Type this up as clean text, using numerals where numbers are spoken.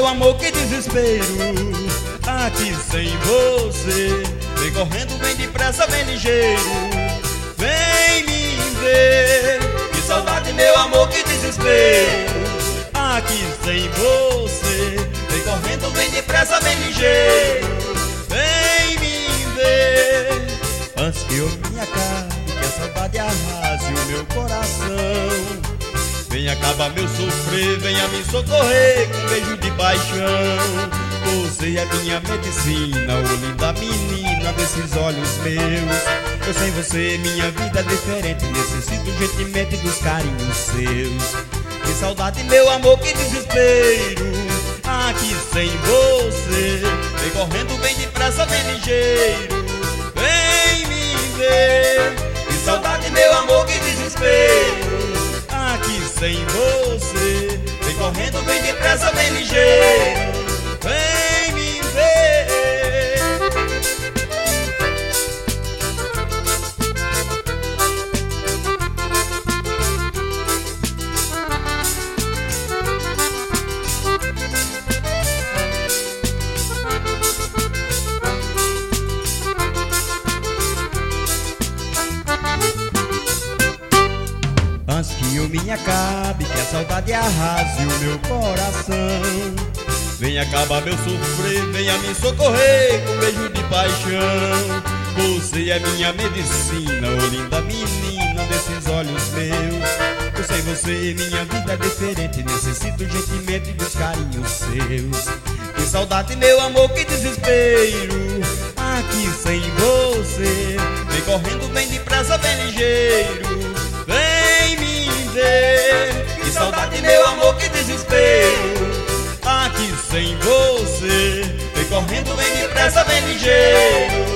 amor, que desespero. Aqui sem você, vem correndo, vem depressa, vem ligeiro. Vem me ver, que saudade, meu amor, que desespero. Aqui sem você, vem correndo, vem depressa, vem ligeiro. Vem me ver, antes que eu me acabe, que a saudade arrase o meu coração. Venha acabar meu sofrer, venha me socorrer com um beijo de paixão. Você é minha medicina, ô linda menina desses olhos meus. Eu sem você minha vida é diferente, necessito urgentemente dos carinhos seus. Que saudade, meu amor, que desespero. Aqui sem você, vem correndo, vem depressa, vem ligeiro. Vem me ver, que saudade, meu amor, que desespero. Aqui sem você, vem correndo, vem depressa, vem ligeiro. Vem me ver. Antes que eu me acabe, que a saudade arrase o meu coração. Venha acabar meu sofrer, venha me socorrer com um beijo de paixão. Você é minha medicina, ô linda menina desses olhos meus. Eu sem você minha vida é diferente, necessito urgentemente dos carinhos seus. Que saudade, meu amor, que desespero. Aqui sem você, vem correndo, vem depressa, vem ligeiro. Vem me ver, que saudade, meu amor, que desespero. Aqui sem você, vem correndo, vem depressa, vem ligeiro.